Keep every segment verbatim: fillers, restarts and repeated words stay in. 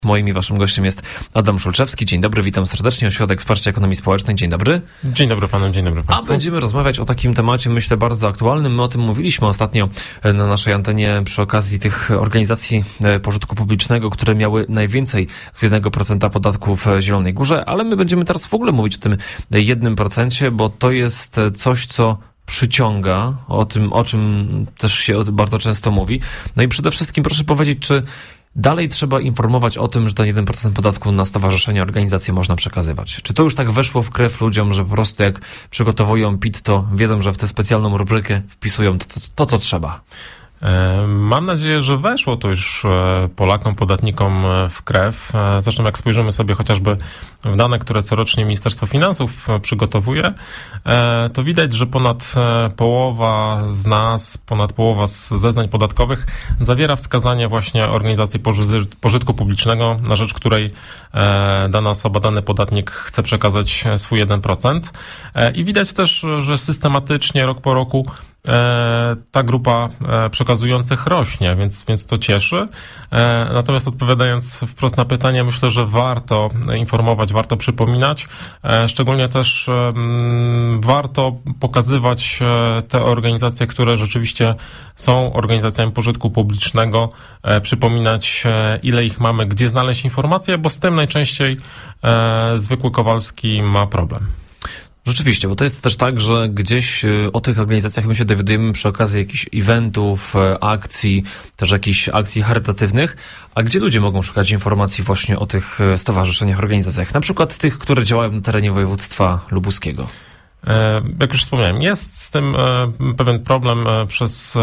Moim i waszym gościem jest Adam Szulczewski. Dzień dobry, witam serdecznie. Ośrodek Wsparcia Ekonomii Społecznej. Dzień dobry. Dzień dobry panu, dzień dobry państwu. A będziemy rozmawiać o takim temacie, myślę, bardzo aktualnym. My o tym mówiliśmy ostatnio na naszej antenie przy okazji tych organizacji pożytku publicznego, które miały najwięcej z jednego procenta podatku w Zielonej Górze, ale my będziemy teraz w ogóle mówić o tym jednym procencie, bo to jest coś, co przyciąga, o tym, o czym też się bardzo często mówi. No i przede wszystkim proszę powiedzieć, czy dalej trzeba informować o tym, że ten jeden procent podatku na stowarzyszenia, organizacje można przekazywać. Czy to już tak weszło w krew ludziom, że po prostu jak przygotowują P I T, to wiedzą, że w tę specjalną rubrykę wpisują to, to, to, to trzeba? Mam nadzieję, że weszło to już Polakom, podatnikom w krew. Zresztą jak spojrzymy sobie chociażby w dane, które corocznie Ministerstwo Finansów przygotowuje, to widać, że ponad połowa z nas, ponad połowa z zeznań podatkowych zawiera wskazanie właśnie organizacji pożytku publicznego, na rzecz której dana osoba, dany podatnik chce przekazać swój jeden procent. I widać też, że systematycznie, rok po roku ta grupa przekazujących rośnie, więc, więc to cieszy. Natomiast odpowiadając wprost na pytanie, myślę, że warto informować, warto przypominać. Szczególnie też warto pokazywać te organizacje, które rzeczywiście są organizacjami pożytku publicznego, przypominać, ile ich mamy, gdzie znaleźć informacje, bo z tym najczęściej zwykły Kowalski ma problem. Rzeczywiście, bo to jest też tak, że gdzieś o tych organizacjach my się dowiadujemy przy okazji jakichś eventów, akcji, też jakichś akcji charytatywnych, a gdzie ludzie mogą szukać informacji właśnie o tych stowarzyszeniach, organizacjach, na przykład tych, które działają na terenie województwa lubuskiego? Jak już wspomniałem, jest z tym pewien problem przez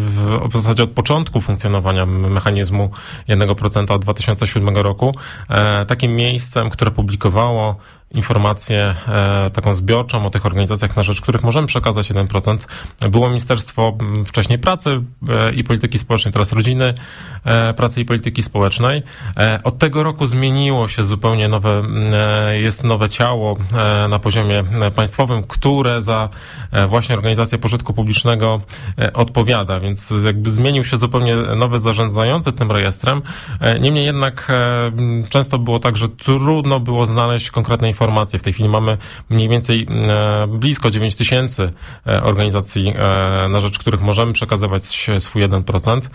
w zasadzie od początku funkcjonowania mechanizmu jednego procenta od dwa tysiące siódmego roku. Takim miejscem, które publikowało informację e, taką zbiorczą o tych organizacjach, na rzecz których możemy przekazać jeden procent, było Ministerstwo wcześniej Pracy e, i Polityki Społecznej, teraz Rodziny, e, Pracy i Polityki Społecznej. E, od tego roku zmieniło się zupełnie nowe, e, jest nowe ciało e, na poziomie państwowym, które za e, właśnie organizację pożytku publicznego e, odpowiada, więc jakby zmienił się zupełnie nowy zarządzający tym rejestrem. E, niemniej jednak e, często było tak, że trudno było znaleźć konkretne informacje. W tej chwili mamy mniej więcej blisko dziewięć tysięcy organizacji, na rzecz których możemy przekazywać swój jeden procent.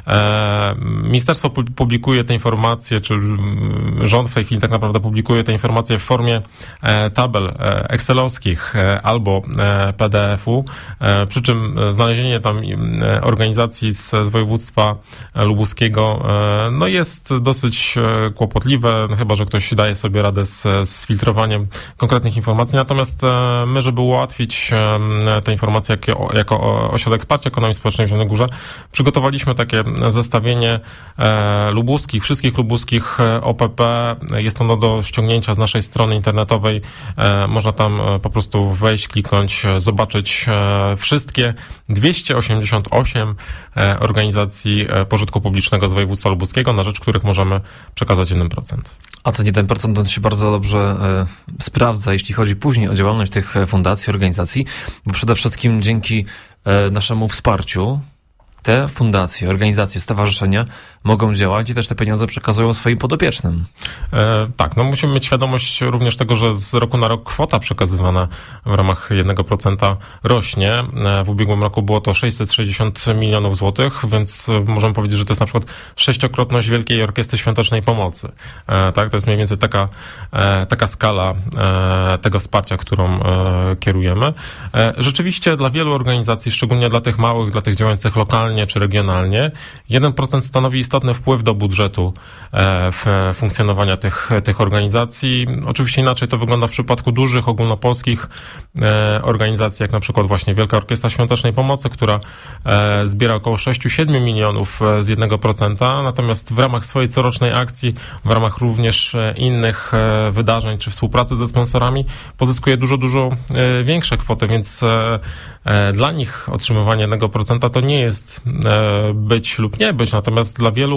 Ministerstwo publikuje te informacje, czy rząd w tej chwili tak naprawdę publikuje te informacje w formie tabel excelowskich albo P D F u, przy czym znalezienie tam organizacji z, z województwa lubuskiego no jest dosyć kłopotliwe, chyba że ktoś daje sobie radę z, z filtrowaniem konkretnych informacji. Natomiast my, żeby ułatwić te informacje jako, jako Ośrodek Wsparcia Ekonomii Społecznej w Zielonej Górze, przygotowaliśmy takie zestawienie lubuskich, wszystkich lubuskich O P P. Jest ono do ściągnięcia z naszej strony internetowej. Można tam po prostu wejść, kliknąć, zobaczyć wszystkie dwieście osiemdziesiąt osiem organizacji pożytku publicznego z województwa lubuskiego, na rzecz których możemy przekazać jeden procent. A ten jeden procent on się bardzo dobrze e, sprawdza, jeśli chodzi później o działalność tych fundacji, organizacji, bo przede wszystkim dzięki e, naszemu wsparciu te fundacje, organizacje, stowarzyszenia mogą działać i też te pieniądze przekazują swoim podopiecznym. E, tak, no musimy mieć świadomość również tego, że z roku na rok kwota przekazywana w ramach jednego procenta rośnie. E, w ubiegłym roku było to sześćset sześćdziesiąt milionów złotych, więc możemy powiedzieć, że to jest na przykład sześciokrotność Wielkiej Orkiestry Świątecznej Pomocy. E, tak, to jest mniej więcej taka, e, taka skala e, tego wsparcia, którą e, kierujemy. E, rzeczywiście dla wielu organizacji, szczególnie dla tych małych, dla tych działających lokalnie czy regionalnie, jeden procent stanowi istotny wpływ do budżetu w funkcjonowania tych, tych organizacji. Oczywiście inaczej to wygląda w przypadku dużych, ogólnopolskich organizacji, jak na przykład właśnie Wielka Orkiestra Świątecznej Pomocy, która zbiera około sześć do siedmiu milionów z jednego procenta, natomiast w ramach swojej corocznej akcji, w ramach również innych wydarzeń czy współpracy ze sponsorami pozyskuje dużo, dużo większe kwoty, więc dla nich otrzymywanie jednego procenta to nie jest być lub nie być, natomiast dla wielu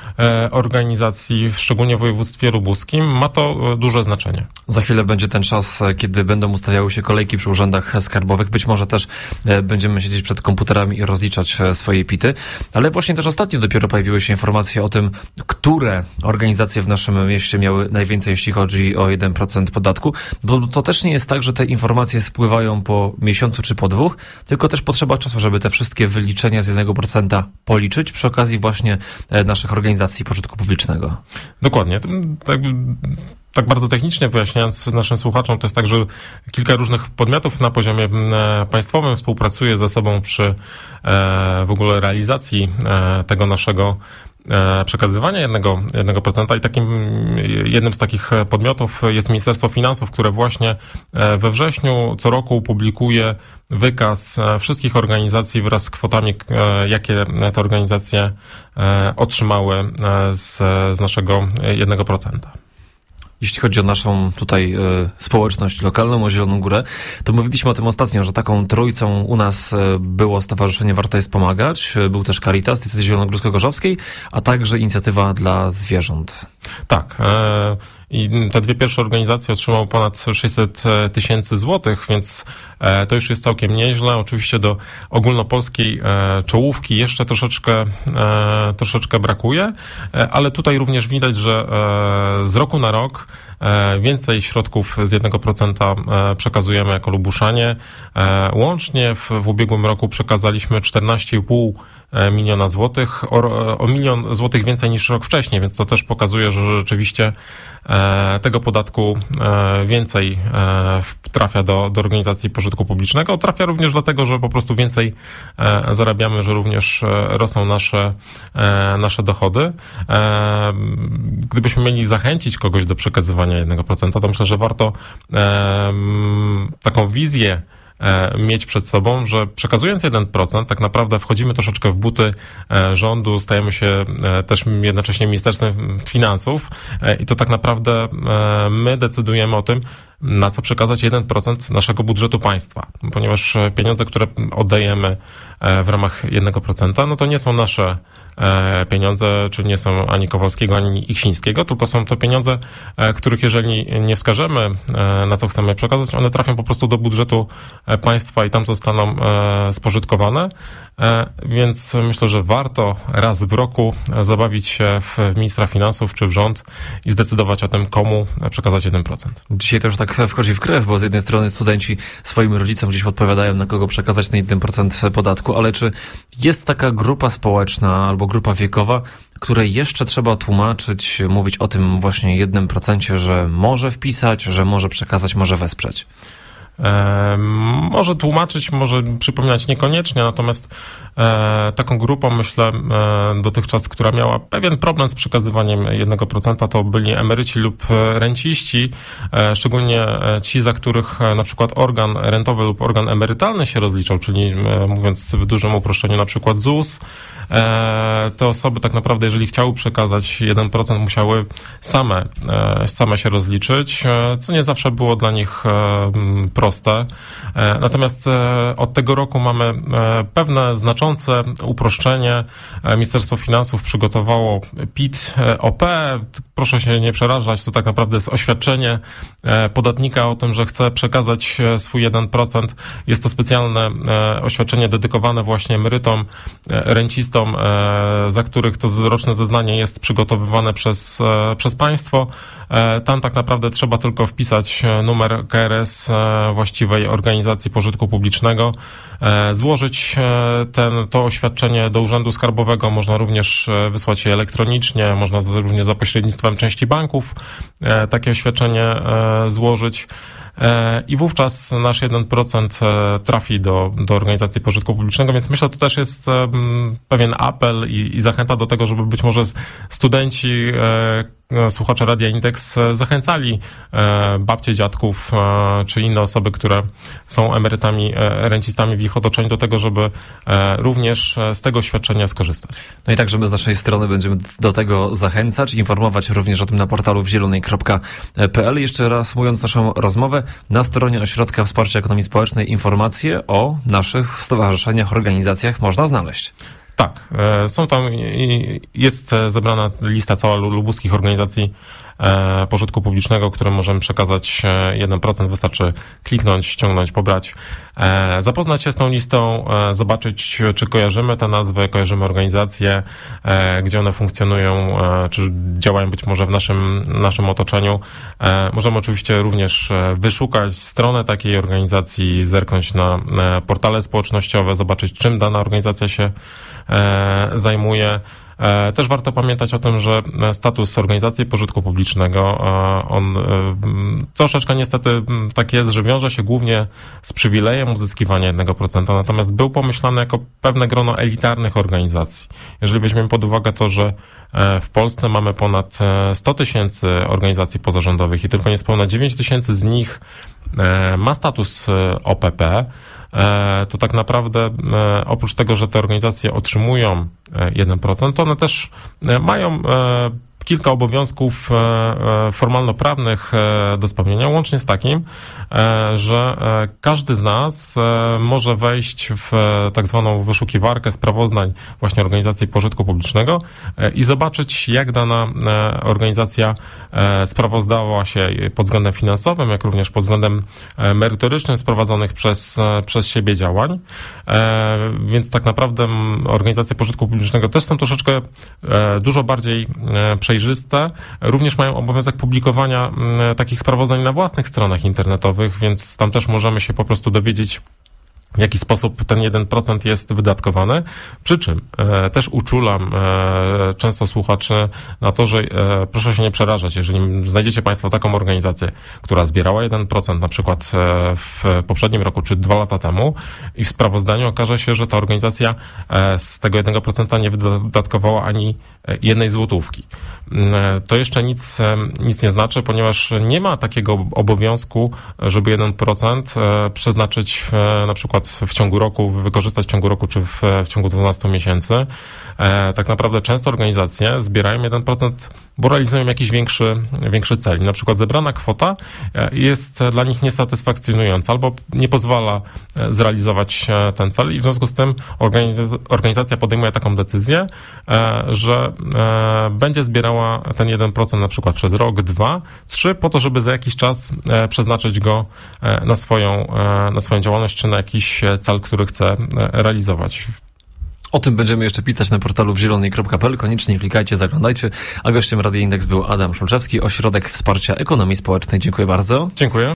organizacji, szczególnie w województwie lubuskim, ma to duże znaczenie. Za chwilę będzie ten czas, kiedy będą ustawiały się kolejki przy urzędach skarbowych. Być może też będziemy siedzieć przed komputerami i rozliczać swoje pity, ale właśnie też ostatnio dopiero pojawiły się informacje o tym, które organizacje w naszym mieście miały najwięcej, jeśli chodzi o jeden procent podatku, bo to też nie jest tak, że te informacje spływają po miesiącu czy po dwóch, tylko też potrzeba czasu, żeby te wszystkie wyliczenia z jednego procenta policzyć przy okazji właśnie naszych organizacji pożytku publicznego. Dokładnie. Tak, tak bardzo technicznie wyjaśniając naszym słuchaczom, to jest tak, że kilka różnych podmiotów na poziomie państwowym współpracuje ze sobą przy w ogóle realizacji tego naszego przekazywania jednego, jednego procenta i takim jednym z takich podmiotów jest Ministerstwo Finansów, które właśnie we wrześniu co roku publikuje wykaz wszystkich organizacji wraz z kwotami, jakie te organizacje otrzymały z, z naszego jednego procenta. Jeśli chodzi o naszą tutaj y, społeczność lokalną, o Zieloną Górę, to mówiliśmy o tym ostatnio, że taką trójcą u nas y, było Stowarzyszenie Warto Jest Pomagać, y, był też Caritas diecezji zielonogórsko-gorzowskiej, a także Inicjatywa dla Zwierząt. Tak. E, I te dwie pierwsze organizacje otrzymały ponad sześćset tysięcy złotych, więc e, to już jest całkiem nieźle. Oczywiście do ogólnopolskiej e, czołówki jeszcze troszeczkę, e, troszeczkę brakuje, e, ale tutaj również widać, że e, z roku na rok więcej środków z jednego procenta przekazujemy jako Lubuszanie. Łącznie w, w ubiegłym roku przekazaliśmy czternaście i pół miliona złotych, o, o milion złotych więcej niż rok wcześniej, więc to też pokazuje, że rzeczywiście tego podatku więcej trafia do, do organizacji pożytku publicznego. Trafia również dlatego, że po prostu więcej zarabiamy, że również rosną nasze, nasze dochody. Gdybyśmy mieli zachęcić kogoś do przekazywania jednego procenta, to myślę, że warto taką wizję mieć przed sobą, że przekazując jeden procent tak naprawdę wchodzimy troszeczkę w buty rządu, stajemy się też jednocześnie Ministerstwem Finansów i to tak naprawdę my decydujemy o tym, na co przekazać jeden procent naszego budżetu państwa, ponieważ pieniądze, które oddajemy w ramach jednego procenta, no to nie są nasze pieniądze, czy nie są ani Kowalskiego, ani Iksińskiego, tylko są to pieniądze, których jeżeli nie wskażemy, na co chcemy przekazać, one trafią po prostu do budżetu państwa i tam zostaną spożytkowane, więc myślę, że warto raz w roku zabawić się w ministra finansów czy w rząd i zdecydować o tym, komu przekazać jeden procent. Dzisiaj to już tak wchodzi w krew, bo z jednej strony studenci swoim rodzicom gdzieś podpowiadają, na kogo przekazać ten jeden procent podatku, ale czy jest taka grupa społeczna albo grupa wiekowa, której jeszcze trzeba tłumaczyć, mówić o tym właśnie jednym procencie, że może wpisać, że może przekazać, może wesprzeć? E, może tłumaczyć, może przypominać niekoniecznie, natomiast e, taką grupą, myślę, e, dotychczas, która miała pewien problem z przekazywaniem jednego procenta, to byli emeryci lub renciści, e, szczególnie ci, za których e, na przykład organ rentowy lub organ emerytalny się rozliczał, czyli e, mówiąc w dużym uproszczeniu, na przykład Z U S. E, te osoby tak naprawdę, jeżeli chciały przekazać jeden procent, musiały same, e, same się rozliczyć, e, co nie zawsze było dla nich e, proste. Natomiast od tego roku mamy pewne znaczące uproszczenie. Ministerstwo Finansów przygotowało P I T O P. Proszę się nie przerażać, to tak naprawdę jest oświadczenie podatnika o tym, że chce przekazać swój jeden procent. Jest to specjalne oświadczenie dedykowane właśnie emerytom, rencistom, za których to roczne zeznanie jest przygotowywane przez, przez państwo. Tam tak naprawdę trzeba tylko wpisać numer K R S właściwej organizacji pożytku publicznego, złożyć ten, to oświadczenie do Urzędu Skarbowego, można również wysłać je elektronicznie, można również za pośrednictwem części banków takie oświadczenie złożyć. I wówczas nasz jeden procent trafi do, do organizacji pożytku publicznego, więc myślę, że to też jest pewien apel i, i zachęta do tego, żeby być może studenci, słuchacze Radia Indeks zachęcali babcie, dziadków czy inne osoby, które są emerytami, rencistami w ich otoczeniu do tego, żeby również z tego świadczenia skorzystać. No i tak, żeby z naszej strony będziemy do tego zachęcać, informować również o tym na portalu w zielonej kropka p l. Jeszcze raz mówiąc naszą rozmowę, na stronie Ośrodka Wsparcia Ekonomii Społecznej informacje o naszych stowarzyszeniach, organizacjach można znaleźć. Tak, są tam, jest zebrana lista cała lubuskich organizacji pożytku publicznego, które możemy przekazać jeden procent, wystarczy kliknąć, ściągnąć, pobrać, zapoznać się z tą listą, zobaczyć, czy kojarzymy te nazwy, kojarzymy organizacje, gdzie one funkcjonują, czy działają być może w naszym, naszym otoczeniu. Możemy oczywiście również wyszukać stronę takiej organizacji, zerknąć na portale społecznościowe, zobaczyć, czym dana organizacja się zajmuje. Też warto pamiętać o tym, że status organizacji pożytku publicznego, on troszeczkę niestety tak jest, że wiąże się głównie z przywilejem uzyskiwania jednego procenta, natomiast był pomyślany jako pewne grono elitarnych organizacji. Jeżeli weźmiemy pod uwagę to, że w Polsce mamy ponad sto tysięcy organizacji pozarządowych i tylko niespełna dziewięć tysięcy z nich ma status O P P, to tak naprawdę oprócz tego, że te organizacje otrzymują jeden procent, to one też mają kilka obowiązków formalno-prawnych do spełnienia, łącznie z takim, że każdy z nas może wejść w tak zwaną wyszukiwarkę sprawozdań właśnie organizacji pożytku publicznego i zobaczyć, jak dana organizacja sprawozdała się pod względem finansowym, jak również pod względem merytorycznym z prowadzonych przez, przez siebie działań. Więc tak naprawdę organizacje pożytku publicznego też są troszeczkę dużo bardziej przejrzyste. Również mają obowiązek publikowania takich sprawozdań na własnych stronach internetowych, więc tam też możemy się po prostu dowiedzieć, w jaki sposób ten jeden procent jest wydatkowany. Przy czym e, też uczulam e, często słuchaczy na to, że e, proszę się nie przerażać, jeżeli znajdziecie Państwo taką organizację, która zbierała jeden procent na przykład e, w poprzednim roku czy dwa lata temu i w sprawozdaniu okaże się, że ta organizacja e, z tego jednego procenta nie wydatkowała ani jednej złotówki. To jeszcze nic, nic nie znaczy, ponieważ nie ma takiego obowiązku, żeby jeden procent przeznaczyć w, na przykład w ciągu roku, wykorzystać w ciągu roku czy w, w ciągu dwunastu miesięcy. Tak naprawdę często organizacje zbierają jeden procent, bo realizują jakiś większy, większy cel. Na przykład zebrana kwota jest dla nich niesatysfakcjonująca albo nie pozwala zrealizować ten cel i w związku z tym organizacja podejmuje taką decyzję, że będzie zbierała ten jeden procent na przykład przez rok, dwa, trzy, po to, żeby za jakiś czas przeznaczyć go na swoją, na swoją działalność czy na jakiś cel, który chce realizować. O tym będziemy jeszcze pisać na portalu w zielonej kropka p l. Koniecznie klikajcie, zaglądajcie. A gościem Radia Indeks był Adam Szulczewski, Ośrodek Wsparcia Ekonomii Społecznej. Dziękuję bardzo. Dziękuję.